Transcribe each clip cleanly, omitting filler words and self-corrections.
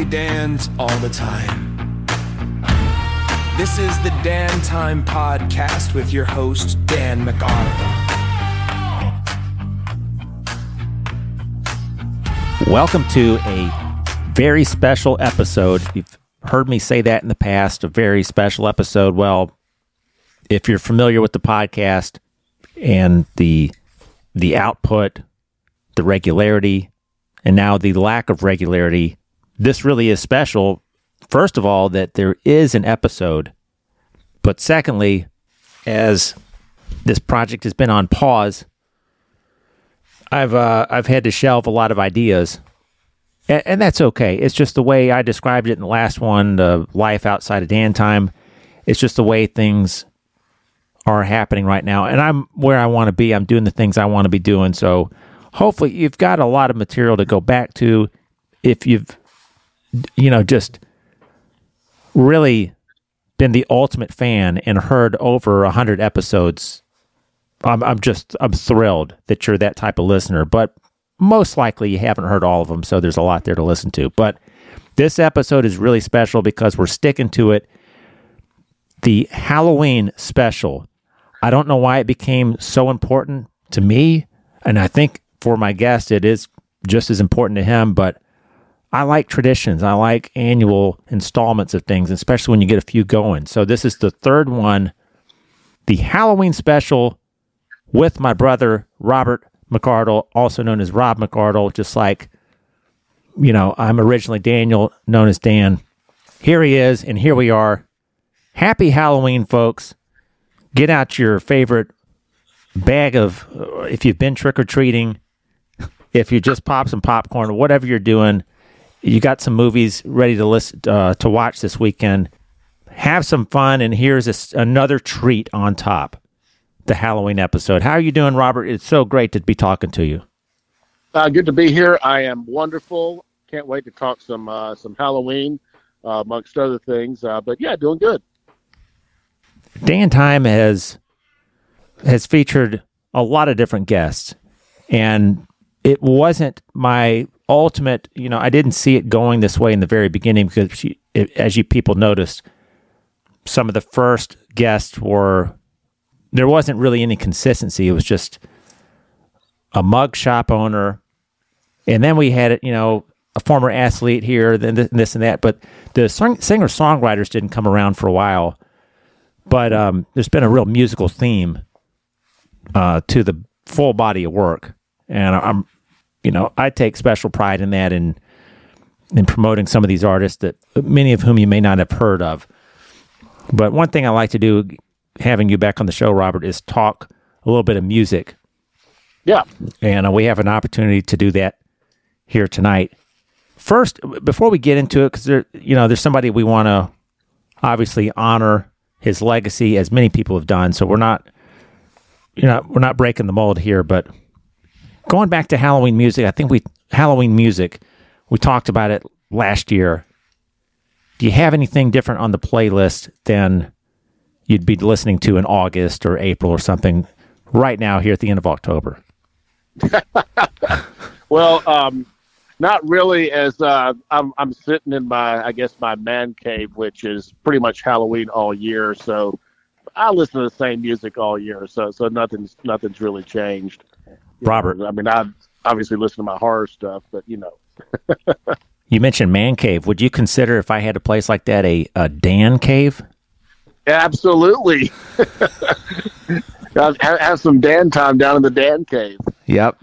Dans all the time. This is the Dan Time Podcast with your host, Dan McArthur. Welcome to a very special episode. You've heard me say that in the past, a very special episode. Well, if you're familiar with the podcast and the output, the regularity, and now the lack of regularity, this really is special. First of all, that there is an episode. But secondly, as this project has been on pause, I've had to shelve a lot of ideas. And that's okay. It's just the way I described it in the last one, the life outside of Dan Time. It's just the way things are happening right now. And I'm where I want to be. I'm doing the things I want to be doing. So hopefully you've got a lot of material to go back to if you've, just really been the ultimate fan and heard over 100 episodes. I'm thrilled that you're that type of listener, but most likely you haven't heard all of them, so there's a lot there to listen to. But this episode is really special because we're sticking to it. The Halloween special. I don't know why it became so important to me, and I think for my guest it is just as important to him, but I like traditions. I like annual installments of things, especially when you get a few going. So this is the third one, the Halloween special with my brother, Robert McArdle, also known as Rob McArdle, just like, I'm originally Daniel, known as Dan. Here he is, and here we are. Happy Halloween, folks. Get out your favorite bag of, if you've been trick-or-treating, if you just pop some popcorn, whatever you're doing, you got some movies ready to listen to watch this weekend. Have some fun, and here's another treat on top. The Halloween episode. How are you doing, Robert? It's so great to be talking to you. Good to be here. I am wonderful. Can't wait to talk some Halloween, amongst other things. But yeah, doing good. Dan Time has featured a lot of different guests, and it wasn't my ultimate. I didn't see it going this way in the very beginning because, as you people noticed, some of the first guests were. There wasn't really any consistency. It was just a mug shop owner. And then we had, a former athlete here, then this and that. But the singer-songwriters didn't come around for a while. But there's been a real musical theme to the full body of work. And I take special pride in that in promoting some of these artists that many of whom you may not have heard of. But one thing I like to do, having you back on the show, Robert, is talk a little bit of music. Yeah. And we have an opportunity to do that here tonight. First, before we get into it, because there's somebody we want to obviously honor his legacy, as many people have done. So we're not breaking the mold here, but going back to Halloween music, I think Halloween music, we talked about it last year. Do you have anything different on the playlist than you'd be listening to in August or April or something right now here at the end of October? Well, not really, as I'm sitting in my man cave, which is pretty much Halloween all year. So I listen to the same music all year. So nothing's really changed. Robert. I obviously listen to my horror stuff, but You mentioned man cave. Would you consider, if I had a place like that, a Dan cave? Absolutely. have some Dan time down in the Dan cave. Yep.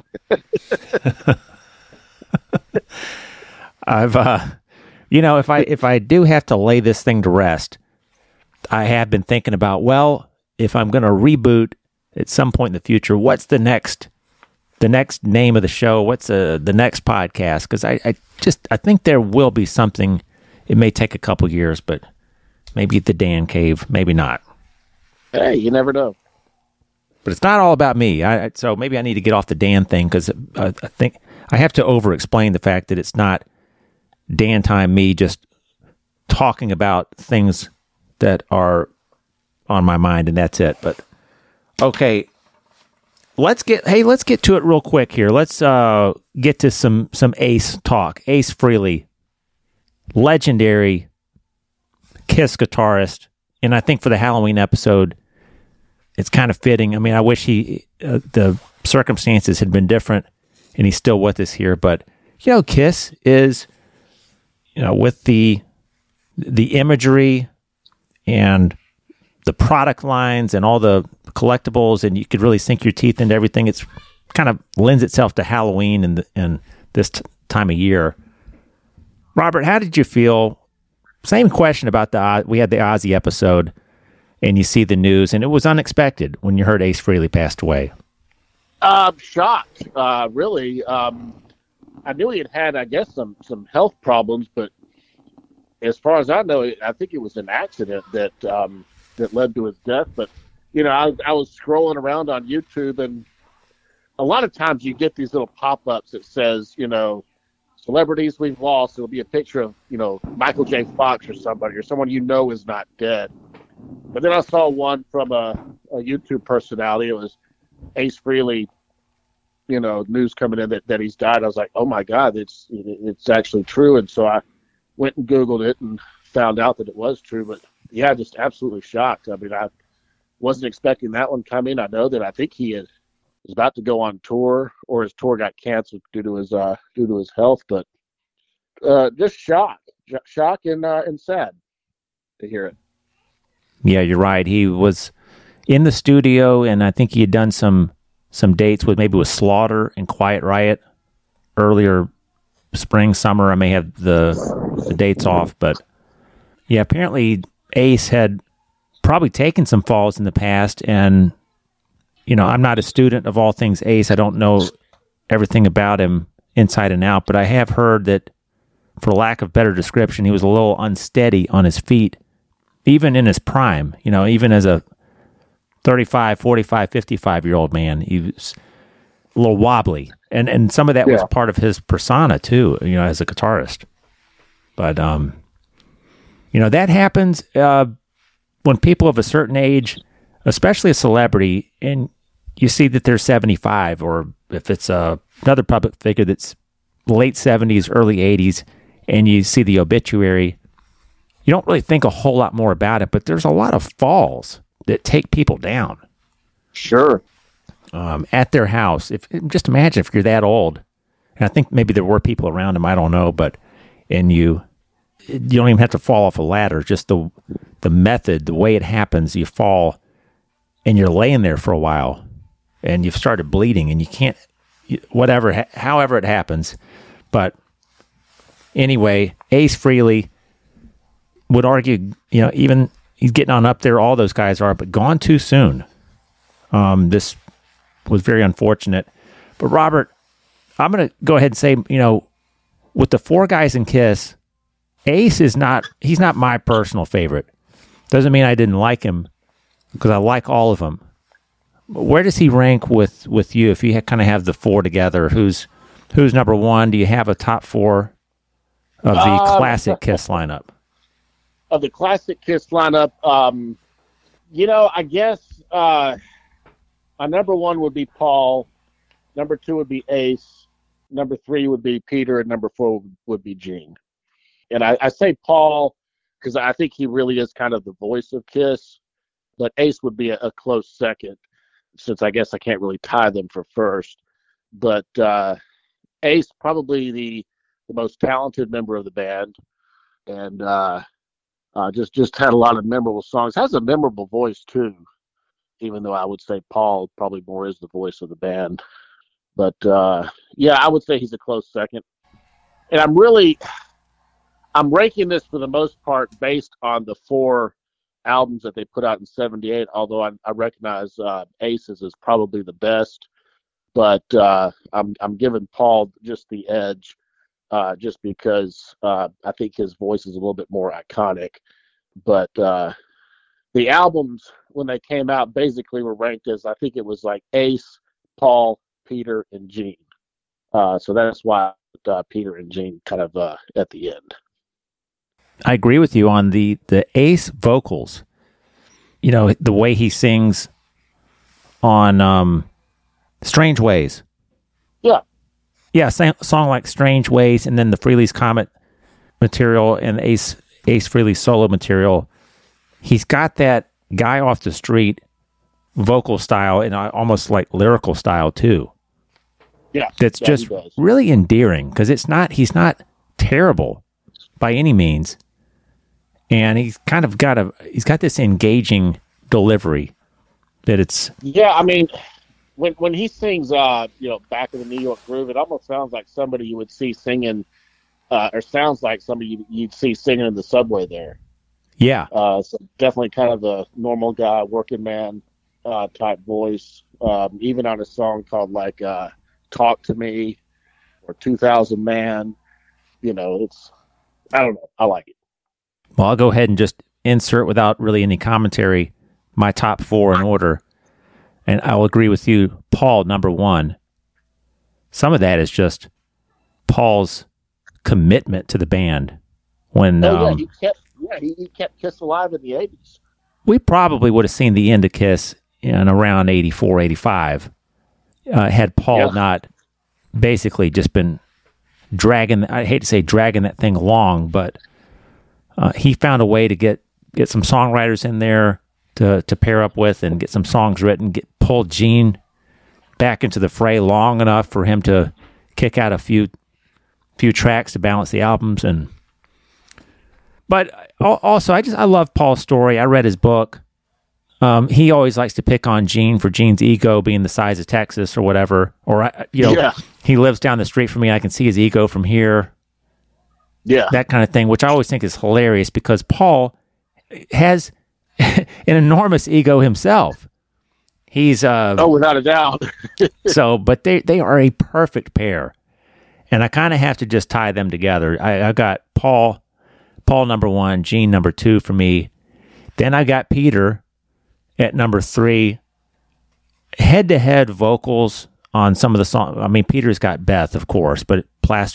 If I do have to lay this thing to rest, I have been thinking about, well, if I'm going to reboot at some point in the future, what's the next name of the show? What's the next podcast? Because I think there will be something. It may take a couple years, but maybe the Dan Cave, maybe not. Hey, you never know. But it's not all about me. So maybe I need to get off the Dan thing, because I think I have to over-explain the fact that it's not Dan Time, me just talking about things that are on my mind, and that's it. But okay, let's get to it real quick here. Let's get to some Ace talk. Ace Frehley. legendary Kiss guitarist. And I think for the Halloween episode, it's kind of fitting. I mean, I wish the circumstances had been different and he's still with us here. But, Kiss is, with the imagery and the product lines and all the collectibles, and you could really sink your teeth into everything. It's kind of lends itself to Halloween and this time of year. Robert, how did you feel? Same question about we had the Ozzy episode, and you see the news, and it was unexpected when you heard Ace Frehley passed away. Shocked, really. I knew he had, I guess, some health problems, but as far as I know, I think it was an accident that led to his death. But I was scrolling around on YouTube, and a lot of times you get these little pop-ups that says, celebrities we've lost. It'll be a picture of, Michael J. Fox or somebody, or someone is not dead. But then I saw one from a YouTube personality. It was Ace Frehley, news coming in that he's died. I was like, oh my God, it's actually true. And so I went and Googled it and found out that it was true. But yeah, just absolutely shocked. I mean, I wasn't expecting that one coming. I know that I think he was about to go on tour, or his tour got canceled due to his health. But just shock and sad to hear it. Yeah, you're right. He was in the studio, and I think he had done some dates with Slaughter and Quiet Riot earlier spring, summer. I may have the dates off, but yeah, apparently Ace had probably taken some falls in the past, and I'm not a student of all things Ace. I don't know everything about him inside and out, but I have heard that, for lack of better description, he was a little unsteady on his feet, even in his prime. Even as a 35, 45, 55-year-old man, he was a little wobbly. And some of that was part of his persona, too, as a guitarist. But, that happens when people of a certain age, especially a celebrity, and you see that they're 75, or if it's another public figure that's late 70s, early 80s, and you see the obituary, you don't really think a whole lot more about it, but there's a lot of falls that take people down. Sure. At their house. Just imagine if you're that old, and I think maybe there were people around him, I don't know, and you don't even have to fall off a ladder, just the method, the way it happens, you fall, and you're laying there for a while, and you've started bleeding, and you can't, however it happens. But anyway, Ace Frehley would argue, even he's getting on up there, all those guys are, but gone too soon. This was very unfortunate. But Robert, I'm going to go ahead and say, with the four guys in Kiss, Ace he's not my personal favorite. Doesn't mean I didn't like him, because I like all of them. Where does he rank with you? If you kind of have the four together, who's number one? Do you have a top four of the classic Kiss lineup? Of the classic Kiss lineup, I guess my number one would be Paul, number two would be Ace, number three would be Peter, and number four would be Gene. And I say Paul because I think he really is kind of the voice of Kiss, but Ace would be a close second, since I guess I can't really tie them for first. But Ace, probably the most talented member of the band, and just had a lot of memorable songs. Has a memorable voice too, even though I would say Paul probably more is the voice of the band. But I would say he's a close second. And I'm ranking this for the most part based on the four albums that they put out in '78. Although I recognize Ace's is probably the best, but I'm giving Paul just the edge. Just because I think his voice is a little bit more iconic. But the albums, when they came out, basically were ranked as, I think it was like Ace, Paul, Peter, and Gene. So that's why Peter and Gene kind of at the end. I agree with you on the Ace vocals. The way he sings on Strange Ways. Yeah. Yeah, song like Strange Ways, and then the Frehley's Comet. material and Ace Frehley solo material, he's got that guy off the street vocal style and almost like lyrical style too. Yeah, that's just really endearing because he's not terrible by any means, and he's got this engaging delivery that it's. Yeah, I mean, when he sings, Back in the New York Groove, it almost sounds like somebody you would see singing, or sounds like somebody you'd see singing in the subway there. Yeah. So definitely kind of a normal guy, working man type voice. Even on a song called Talk to Me or 2000 Man, it's, I don't know. I like it. Well, I'll go ahead and just insert without really any commentary my top 4 in order. And I'll agree with you. Paul, number 1. Some of that is just Paul's commitment to the band. When he kept Kiss alive in the 80s. We probably would have seen the end of Kiss in around 84, 85. Had Paul not basically just been dragging, I hate to say dragging that thing along, but he found a way to get some songwriters in there to pair up with and get some songs written, pull Gene back into the fray long enough for him to kick out a few tracks to balance the albums. But also, I love Paul's story. I read his book. He always likes to pick on Gene for Gene's ego being the size of Texas or whatever. Or, he lives down the street from me. I can see his ego from here. Yeah. That kind of thing, which I always think is hilarious because Paul has an enormous ego himself. He's without a doubt. but they are a perfect pair. And I kind of have to just tie them together. I got Paul number 1, Gene number 2 for me. Then I got Peter at number 3. Head-to-head vocals on some of the songs. I mean, Peter's got Beth, of course, but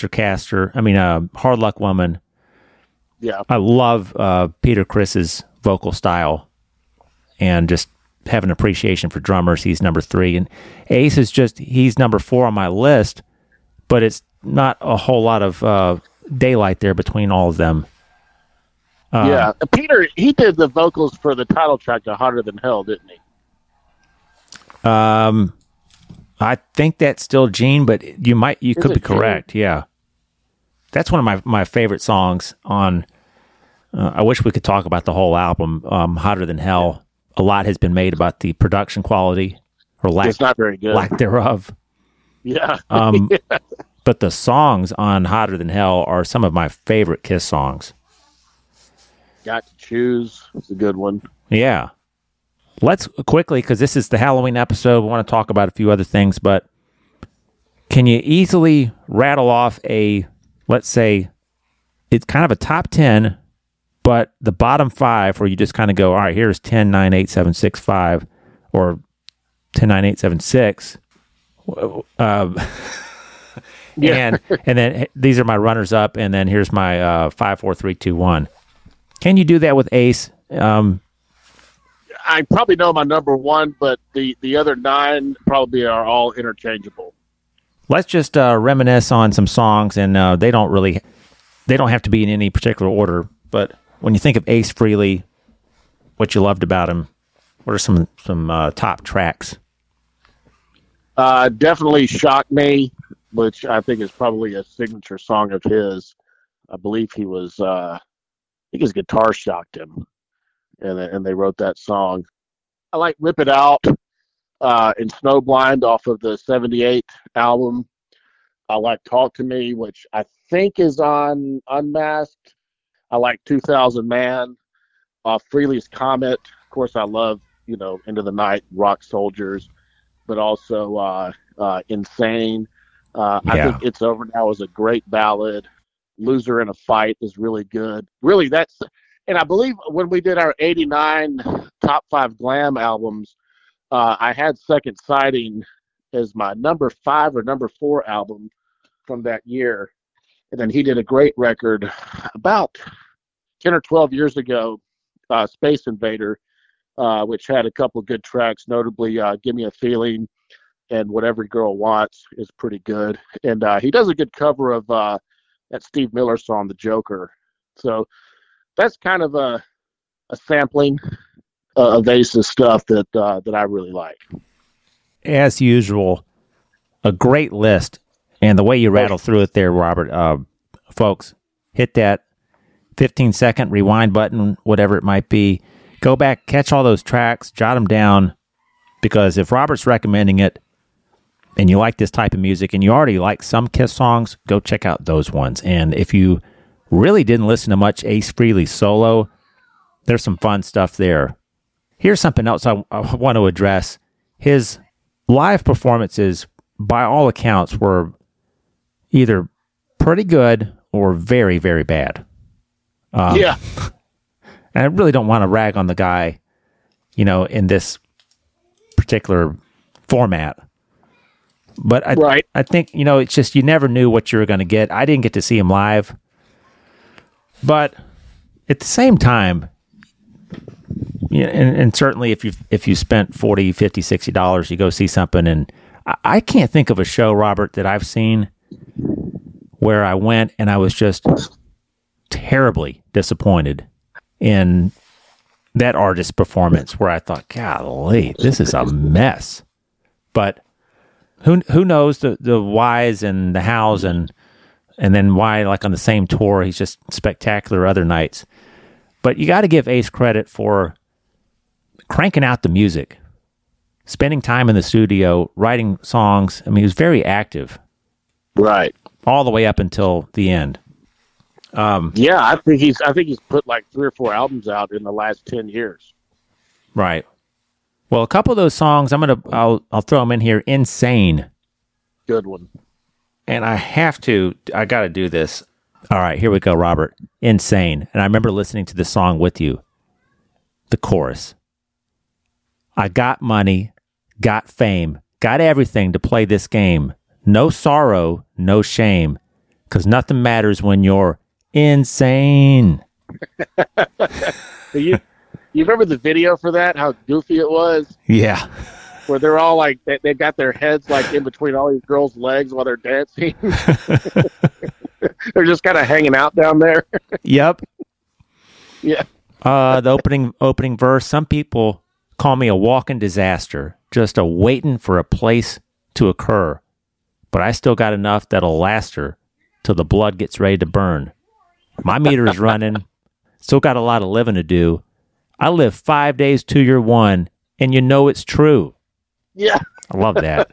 Hard Luck Woman. Yeah. I love Peter Criss's vocal style and just have an appreciation for drummers. He's number 3. And Ace he's number 4 on my list, but it's not a whole lot of daylight there between all of them. Peter, he did the vocals for the title track to Hotter Than Hell, didn't he? I think that's still Gene, but you could be correct. Gene? Yeah. That's one of my favorite songs on, I wish we could talk about the whole album, Hotter Than Hell. A lot has been made about the production quality or it's not very good. lack thereof. Yeah. But the songs on Hotter Than Hell are some of my favorite Kiss songs. Got to Choose. It's a good one. Yeah. Let's quickly, because this is the Halloween episode, we want to talk about a few other things, but can you easily rattle off let's say, it's kind of a top 10, but the bottom 5 where you just kind of go, all right, here's 10, 9, 8, 7, 6, 5, or 10, 9, 8, 7, 6. And then these are my runners up, and then here's my 5, 4, 3, 2, 1. Can you do that with Ace? I probably know my number 1, but the other 9 probably are all interchangeable. Let's just reminisce on some songs, and they don't have to be in any particular order. But when you think of Ace Frehley, what you loved about him, what are some top tracks? Definitely Shock Me, which I think is probably a signature song of his. I believe he was, I think his guitar shocked him, and they wrote that song. I like Rip It Out and Snowblind off of the 78 album. I like Talk to Me, which I think is on Unmasked. I like 2000 Man off Frehley's Comet. Of course, I love, Into the Night, Rock Soldiers, but also Insane. I think It's Over Now is a great ballad. Loser in a Fight is really good. Really, and I believe when we did our 89 top 5 glam albums, I had Second Sighting as my number 5 or number 4 album from that year. And then he did a great record about 10 or 12 years ago, Space Invader, which had a couple of good tracks, notably Give Me a Feeling and What Every Girl Wants is pretty good. And he does a good cover of that Steve Miller song, The Joker, So that's kind of a sampling of Ace's stuff that I really like. As usual, a great list. And the way you rattle through it there, Robert, folks, hit that 15-second rewind button, whatever it might be. Go back, catch all those tracks, jot them down, because if Robert's recommending it and you like this type of music and you already like some Kiss songs, go check out those ones. And if you really didn't listen to much Ace Frehley solo, there's some fun stuff there. Here's something else I want to address. His live performances, by all accounts, were either pretty good or very, very bad. Yeah. And I really don't want to rag on the guy, in this particular format. But I think, it's just you never knew what you were going to get. I didn't get to see him live. But at the same time, and certainly if you spent $40, $50, $60, you go see something. And I can't think of a show, Robert, that I've seen where I went and I was just terribly disappointed in that artist's performance, where I thought, golly, this is a mess. But who knows the whys and the hows and then why, like on the same tour, he's just spectacular other nights. But you got to give Ace credit for cranking out the music, spending time in the studio, writing songs. I mean, he was very active. Right. All the way up until the end. Yeah, I think he's put like 3 or 4 albums out in the last 10 years. Right. Well, a couple of those songs, I'll throw them in here. Insane. Good one. And I got to do this. All right, here we go, Robert. Insane. And I remember listening to this song with you. The chorus. I got money, got fame, got everything to play this game. No sorrow, no shame, because nothing matters when you're insane. You remember the video for that? How goofy it was? Yeah. Where they're all like, they got their heads like in between all these girls' legs while they're dancing. They're just kind of hanging out down there. Yep. Yeah. The opening verse, some people call me a walking disaster, just a waiting for a place to occur. But I still got enough that'll last her till the blood gets ready to burn. My meter is running. Still got a lot of living to do. I live 5 days to your 1, and you know it's true. Yeah. I love that.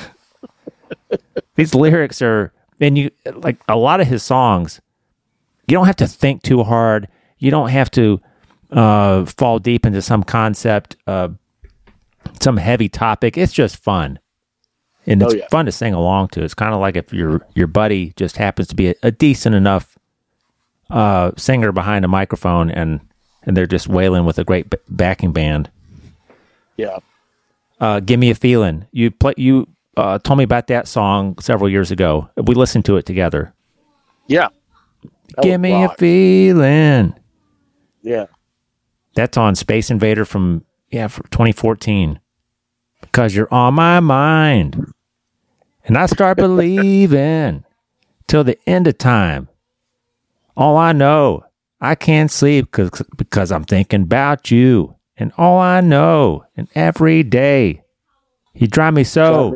These lyrics are, and you like a lot of his songs, you don't have to think too hard. You don't have to fall deep into some concept, some heavy topic. It's just fun. And it's fun to sing along to. It's kind of like if your buddy just happens to be a decent enough singer behind a microphone, and they're just wailing with a great backing band. Yeah. Give Me a Feeling. You told me about that song several years ago. We listened to it together. Yeah. Give me a feeling. Yeah. That's on Space Invader from 2014. Because you're on my mind. And I start believing till the end of time. All I know, I can't sleep because I'm thinking about you. And all I know, and every day, you drive me so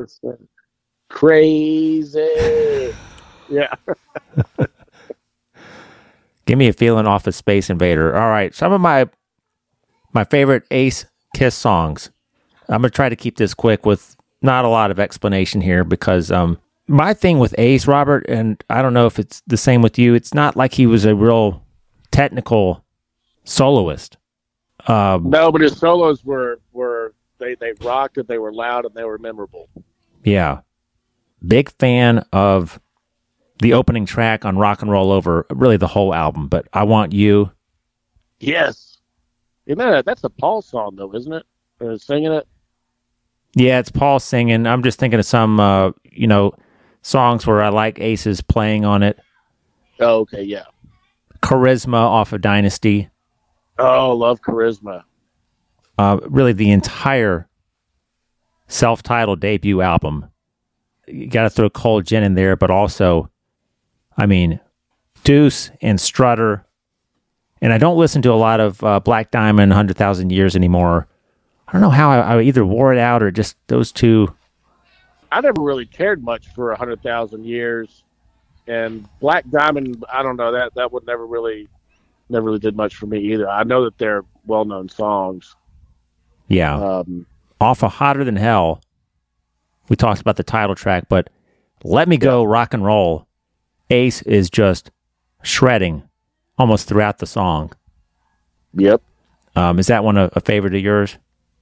crazy. Yeah. Give Me a Feeling off of Space Invader. All right, some of my favorite Ace Kiss songs. I'm going to try to keep this quick with not a lot of explanation here, because my thing with Ace, Robert, and I don't know if it's the same with you, it's not like he was a real technical soloist. No, but his solos were they rocked and they were loud and they were memorable. Yeah. Big fan of the opening track on Rock and Roll Over, really the whole album, but I Want You. Yes. That's a Paul song, though, isn't it? Singing it? Yeah, it's Paul singing. I'm just thinking of some, songs where I like Ace's playing on it. Oh, okay, yeah. Charisma off of Dynasty. Oh, love Charisma. Really, the entire self-titled debut album. You got to throw Cold Gin in there, but also, I mean, Deuce and Strutter, And I don't listen to a lot of Black Diamond, 100,000 Years anymore. I don't know how I either wore it out or just those two. I never really cared much for 100,000 Years, and Black Diamond. I don't know, that would never really did much for me either. I know that they're well-known songs. Yeah. Off of Hotter Than Hell, we talked about the title track, but Let Me Go, Rock and Roll, Ace is just shredding almost throughout the song. Yep. Is that one a favorite of yours?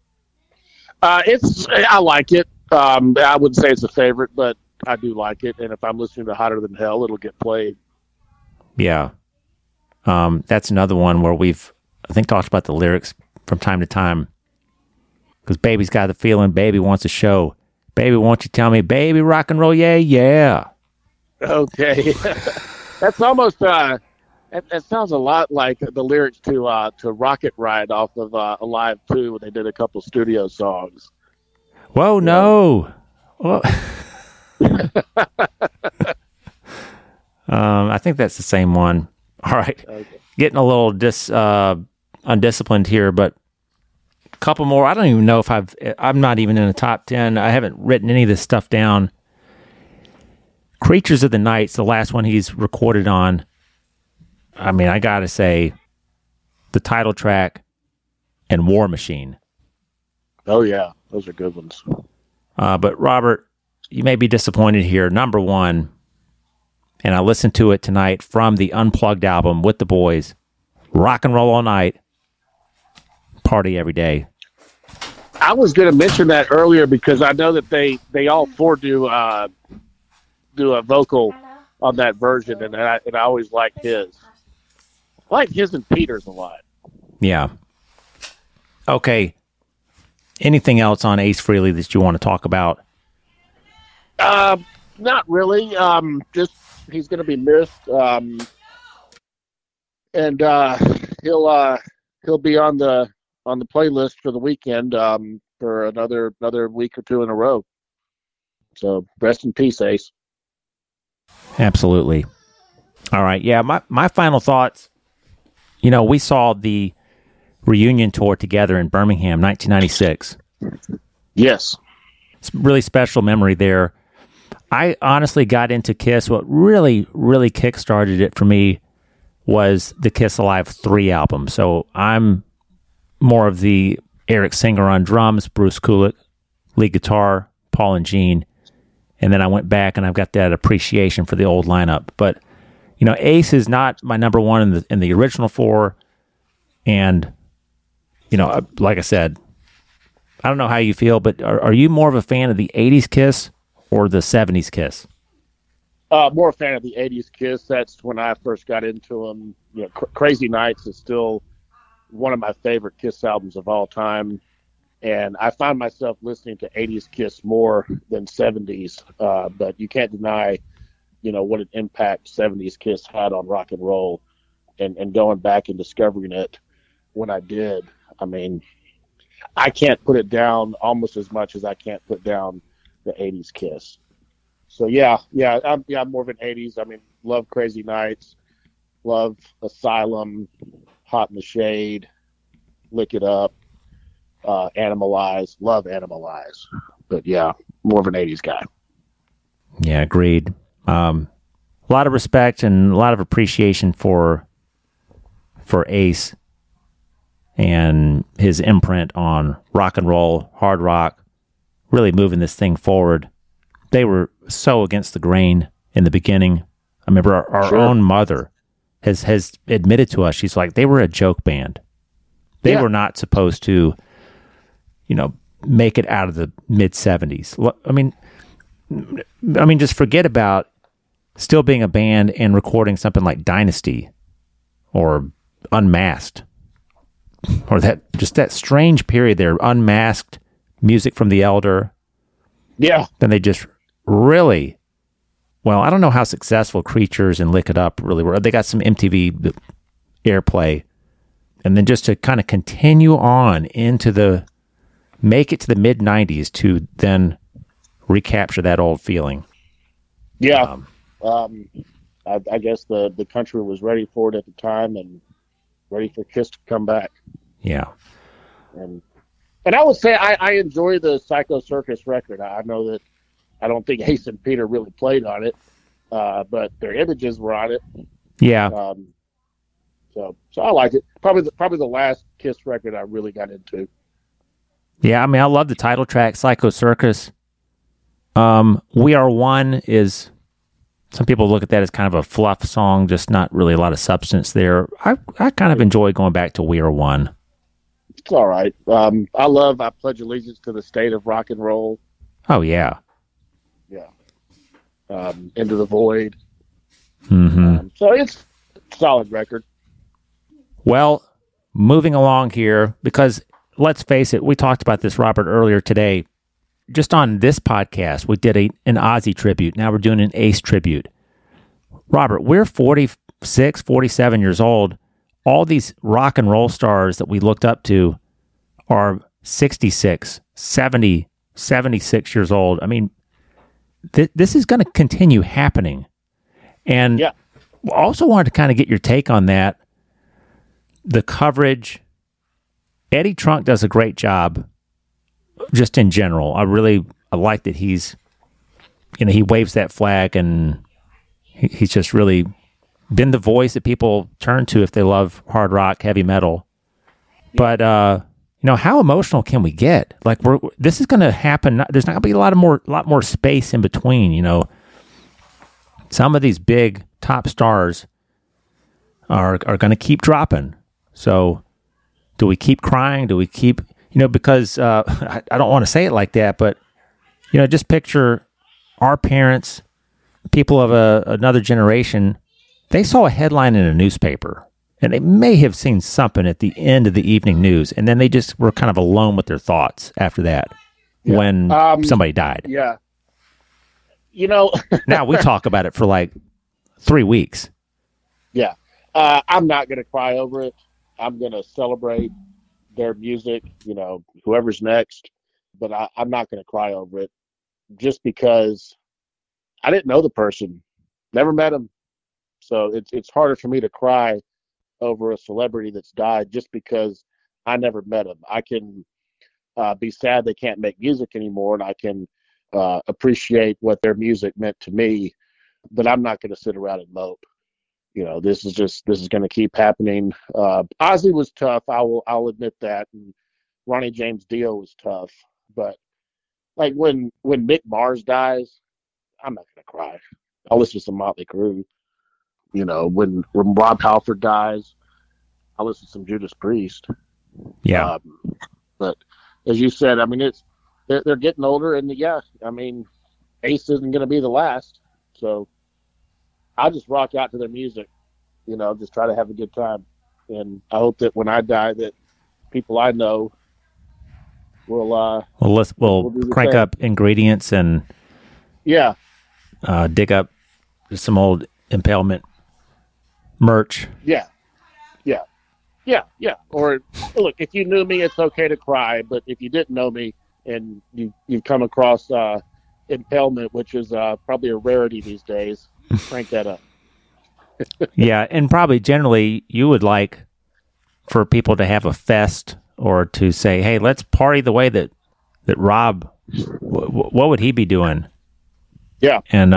I like it. I wouldn't say it's a favorite, but I do like it. And if I'm listening to Hotter Than Hell, it'll get played. Yeah. That's another one where we've, I think, talked about the lyrics from time to time. Because baby's got the feeling, baby wants a show. Baby, won't you tell me, baby, rock and roll, yeah, yeah. Okay. That's almost, that sounds a lot like the lyrics to Rocket Ride off of Alive 2 when they did a couple studio songs. Whoa, no. Well, I think that's the same one. All right. Okay. Getting a little undisciplined here, but a couple more. I don't even know if I'm not even in the top 10. I haven't written any of this stuff down. Creatures of the Night's the last one he's recorded on. I mean, I got to say, the title track and War Machine. Oh, yeah. Those are good ones. But, Robert, you may be disappointed here. Number one, and I listened to it tonight from the Unplugged album with the boys, Rock and Roll All Night, Party Every Day. I was going to mention that earlier because I know that they all four do a vocal on that version, and I always liked his. I like his and Peter's a lot. Yeah. Okay. Anything else on Ace Frehley that you want to talk about? Not really. Just he's going to be missed, and he'll be on the playlist for the weekend for another week or two in a row. So rest in peace, Ace. Absolutely. All right. Yeah. My final thoughts. You know, we saw the reunion tour together in Birmingham, 1996. Yes. It's a really special memory there. I honestly got into Kiss. What really, really kickstarted it for me was the Kiss Alive 3 album. So I'm more of the Eric Singer on drums, Bruce Kulick, lead guitar, Paul and Gene. And then I went back and I've got that appreciation for the old lineup. But, you know, Ace is not my number one in the original four. And, you know, like I said, I don't know how you feel, but are you more of a fan of the 80s Kiss or the 70s Kiss? More a fan of the 80s Kiss. That's when I first got into them. You know, Crazy Nights is still one of my favorite Kiss albums of all time. And I find myself listening to 80s Kiss more than 70s. But you can't deny, you know, what an impact 70s Kiss had on rock and roll. And going back and discovering it when I did, I mean, I can't put it down almost as much as I can't put down the 80s Kiss. So, I'm more of an 80s. I mean, love Crazy Nights, love Asylum, Hot in the Shade, Lick It Up, Animalize, love Animalize. But, yeah, more of an 80s guy. Yeah, agreed. A lot of respect and a lot of appreciation for Ace and his imprint on rock and roll, hard rock, really moving this thing forward. They were so against the grain in the beginning. I remember our Sure. own mother has admitted to us, she's like, they were a joke band. They were not supposed to, you know, make it out of the mid-70s. I mean, just forget about still being a band and recording something like Dynasty or Unmasked, or that strange period there, Unmasked, Music from the Elder. Yeah. Then they just really, well, I don't know how successful Creatures and Lick It Up really were. They got some MTV airplay. And then just to kind of continue on into make it to the mid-90s to then recapture that old feeling. Yeah. I guess the country was ready for it at the time, and ready for Kiss to come back. Yeah. And I would say I enjoy the Psycho Circus record. I know that I don't think Ace and Peter really played on it, but their images were on it. Yeah. So I like it. Probably the last Kiss record I really got into. Yeah, I mean, I love the title track, Psycho Circus. We Are One is, some people look at that as kind of a fluff song, just not really a lot of substance there. I kind of enjoy going back to We Are One. It's all right. I Pledge Allegiance to the State of Rock and Roll. Oh, yeah. Yeah. Into the Void. Mm-hmm. So it's a solid record. Well, moving along here, because let's face it, we talked about this, Robert, earlier today. Just on this podcast, we did an Ozzy tribute. Now we're doing an Ace tribute. Robert, we're 46, 47 years old. All these rock and roll stars that we looked up to are 66, 70, 76 years old. I mean, this is going to continue happening. And yeah. Also wanted to kind of get your take on that. The coverage. Eddie Trunk does a great job just in general. I like that he's, he waves that flag, and he's just really been the voice that people turn to if they love hard rock, heavy metal. But, how emotional can we get? Like, this is going to happen. There's not going to be a lot more space in between, Some of these big top stars are going to keep dropping. So do we keep crying? Do we keep, because I don't want to say it like that, but, just picture our parents, people of another generation, they saw a headline in a newspaper, and they may have seen something at the end of the evening news, and then they just were kind of alone with their thoughts after that when somebody died. Yeah. Now we talk about it for like 3 weeks. Yeah. I'm not going to cry over it. I'm going to celebrate their music, whoever's next, but I'm not going to cry over it just because I didn't know the person, never met him. So it's harder for me to cry over a celebrity that's died just because I never met him. I can be sad they can't make music anymore, and I can appreciate what their music meant to me, but I'm not going to sit around and mope. This is going to keep happening. Ozzy was tough. I'll admit that. And Ronnie James Dio was tough. But like when Mick Mars dies, I'm not going to cry. I'll listen to some Motley Crue. When Rob Halford dies, I'll listen to some Judas Priest. Yeah. But as you said, I mean, they're getting older, and Ace isn't going to be the last. So I'll just rock out to their music, just try to have a good time. And I hope that when I die, that people I know will we'll crank same. up ingredients and dig up some old Impalement merch. Yeah. Or look, if you knew me, it's okay to cry. But if you didn't know me and you've come across Impalement, which is probably a rarity these days, crank that up. Yeah, and probably generally you would like for people to have a fest or to say, hey, let's party the way that Rob, what would he be doing? Yeah. And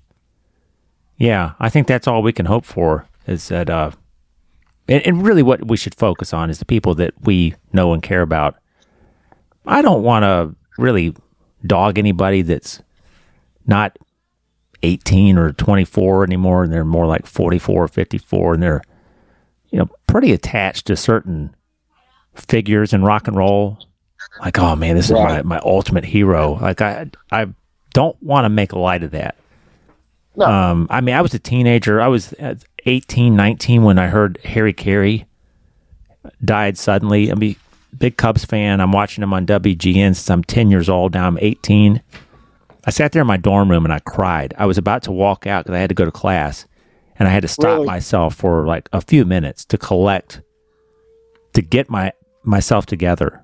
I think that's all we can hope for is that, and really what we should focus on is the people that we know and care about. I don't want to really dog anybody that's not 18 or 24 anymore, and they're more like 44 or 54, and they're, pretty attached to certain figures in rock and roll. Like, oh man, this is my ultimate hero. Like I don't want to make light of that. No. I was a teenager. I was 18, 19 when I heard Harry Carey died suddenly. Big Cubs fan. I'm watching him on WGN since I'm 10 years old. Now I'm 18. I sat there in my dorm room and I cried. I was about to walk out because I had to go to class, and I had to stop myself for like a few minutes to get myself together.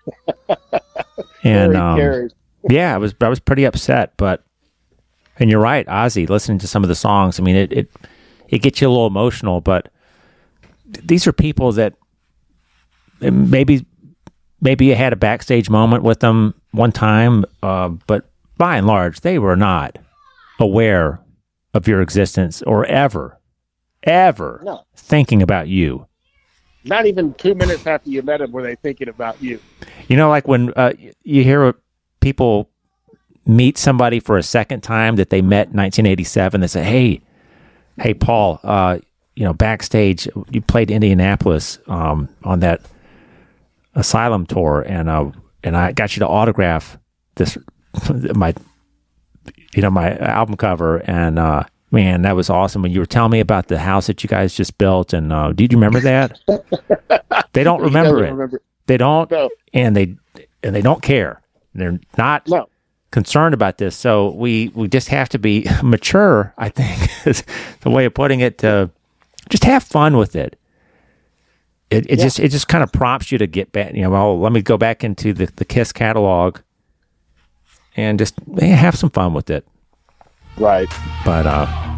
And I was pretty upset, and you're right, Ozzy, listening to some of the songs, it gets you a little emotional, but these are people that maybe you had a backstage moment with them one time, but by and large, they were not aware of your existence or ever thinking about you. Not even 2 minutes after you met them were they thinking about you. You know, like when you hear people meet somebody for a second time that they met in 1987, they say, hey, Paul, backstage, you played Indianapolis on that Asylum tour, and I got you to autograph this my album cover, and man, that was awesome. When you were telling me about the house that you guys just built, and did you remember that? They don't remember it. They don't, no. and they don't care. They're not concerned about this. So we just have to be mature, I think, is the way of putting it. Just have fun with it. It just kind of prompts you to get back. Let me go back into the KISS catalog and just have some fun with it. Right. But